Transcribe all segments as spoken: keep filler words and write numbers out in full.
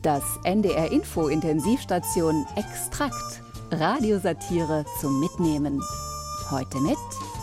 Das N D R Info Intensivstation Extrakt. Radiosatire zum Mitnehmen. Heute mit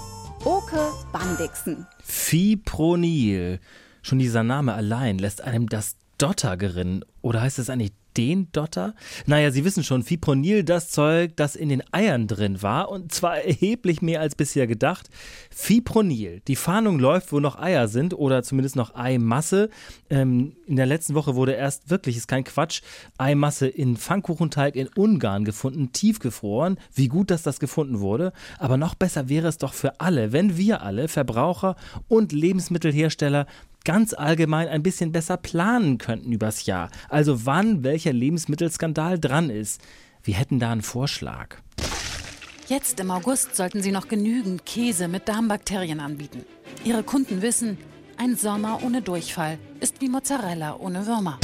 Oke Bandixen. Fipronil. Schon dieser Name allein lässt einem das Dotter gerinnen. Oder heißt es eigentlich den Dotter? Naja, Sie wissen schon, Fipronil, das Zeug, das in den Eiern drin war, und zwar erheblich mehr als bisher gedacht. Fipronil, die Fahndung läuft, wo noch Eier sind oder zumindest noch Eimasse. Ähm, in der letzten Woche wurde erst, wirklich, ist kein Quatsch, Eimasse in Pfannkuchenteig in Ungarn gefunden, tiefgefroren. Wie gut, dass das gefunden wurde. Aber noch besser wäre es doch für alle, wenn wir alle, Verbraucher und Lebensmittelhersteller, ganz allgemein ein bisschen besser planen könnten übers Jahr. Also wann welcher Lebensmittelskandal dran ist. Wir hätten da einen Vorschlag. Jetzt im August sollten Sie noch genügend Käse mit Darmbakterien anbieten. Ihre Kunden wissen, ein Sommer ohne Durchfall ist wie Mozzarella ohne Würmer.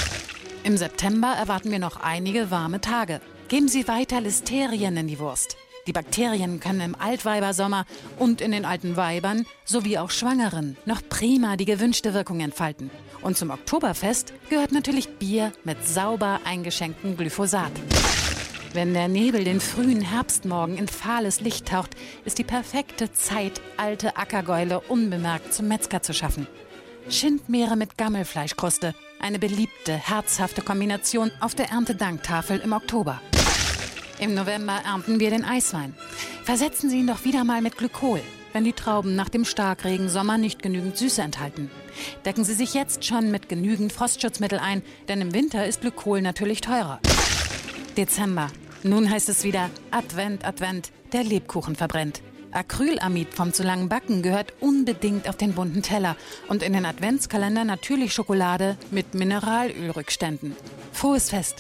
Im September erwarten wir noch einige warme Tage. Geben Sie weiter Listerien in die Wurst. Die Bakterien können im Altweibersommer und in den alten Weibern sowie auch Schwangeren noch prima die gewünschte Wirkung entfalten. Und zum Oktoberfest gehört natürlich Bier mit sauber eingeschenktem Glyphosat. Wenn der Nebel den frühen Herbstmorgen in fahles Licht taucht, ist die perfekte Zeit, alte Ackergäule unbemerkt zum Metzger zu schaffen. Schindmeere mit Gammelfleischkruste, eine beliebte, herzhafte Kombination auf der Erntedanktafel im Oktober. Im November ernten wir den Eiswein. Versetzen Sie ihn doch wieder mal mit Glykol, wenn die Trauben nach dem Starkregensommer nicht genügend Süße enthalten. Decken Sie sich jetzt schon mit genügend Frostschutzmittel ein, denn im Winter ist Glykol natürlich teurer. Dezember. Nun heißt es wieder Advent, Advent, der Lebkuchen verbrennt. Acrylamid vom zu langen Backen gehört unbedingt auf den bunten Teller und in den Adventskalender natürlich Schokolade mit Mineralölrückständen. Frohes Fest!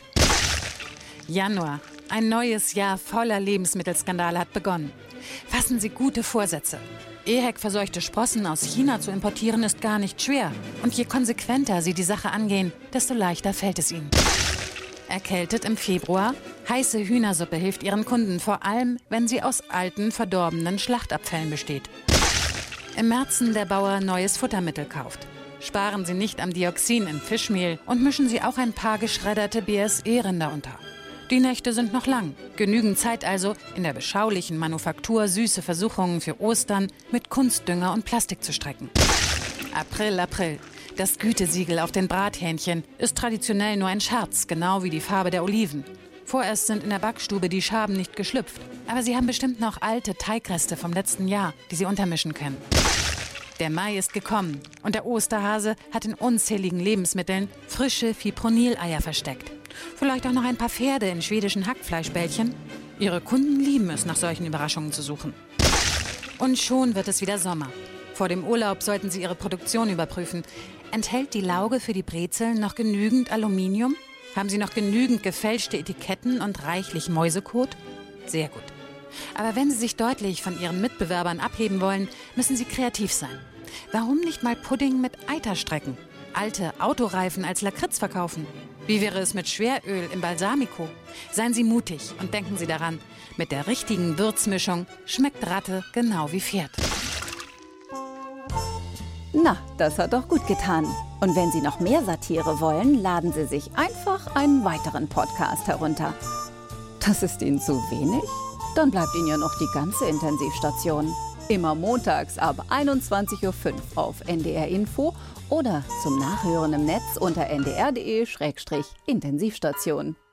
Januar. Ein neues Jahr voller Lebensmittelskandale hat begonnen. Fassen Sie gute Vorsätze. E H E C-verseuchte Sprossen aus China zu importieren ist gar nicht schwer. Und je konsequenter Sie die Sache angehen, desto leichter fällt es Ihnen. Erkältet im Februar? Heiße Hühnersuppe hilft Ihren Kunden, vor allem, wenn sie aus alten, verdorbenen Schlachtabfällen besteht. Im März der Bauer neues Futtermittel kauft. Sparen Sie nicht am Dioxin im Fischmehl und mischen Sie auch ein paar geschredderte B S E-Rinder unter. Die Nächte sind noch lang. Genügend Zeit also, in der beschaulichen Manufaktur süße Versuchungen für Ostern mit Kunstdünger und Plastik zu strecken. April, April. Das Gütesiegel auf den Brathähnchen ist traditionell nur ein Scherz, genau wie die Farbe der Oliven. Vorerst sind in der Backstube die Schaben nicht geschlüpft, aber Sie haben bestimmt noch alte Teigreste vom letzten Jahr, die Sie untermischen können. Der Mai ist gekommen und der Osterhase hat in unzähligen Lebensmitteln frische Fipronil-Eier versteckt. Vielleicht auch noch ein paar Pferde in schwedischen Hackfleischbällchen. Ihre Kunden lieben es, nach solchen Überraschungen zu suchen. Und schon wird es wieder Sommer. Vor dem Urlaub sollten Sie Ihre Produktion überprüfen. Enthält die Lauge für die Brezeln noch genügend Aluminium? Haben Sie noch genügend gefälschte Etiketten und reichlich Mäusekot? Sehr gut. Aber wenn Sie sich deutlich von Ihren Mitbewerbern abheben wollen, müssen Sie kreativ sein. Warum nicht mal Pudding mit Eiterstrecken? Alte Autoreifen als Lakritz verkaufen? Wie wäre es mit Schweröl im Balsamico? Seien Sie mutig und denken Sie daran, mit der richtigen Würzmischung schmeckt Ratte genau wie Pferd. Na, das hat doch gut getan. Und wenn Sie noch mehr Satire wollen, laden Sie sich einfach einen weiteren Podcast herunter. Das ist Ihnen zu wenig? Dann bleibt Ihnen ja noch die ganze Intensivstation. Immer montags ab einundzwanzig Uhr fünf auf N D R Info oder zum Nachhören im Netz unter n d r punkt d e slash intensivstation.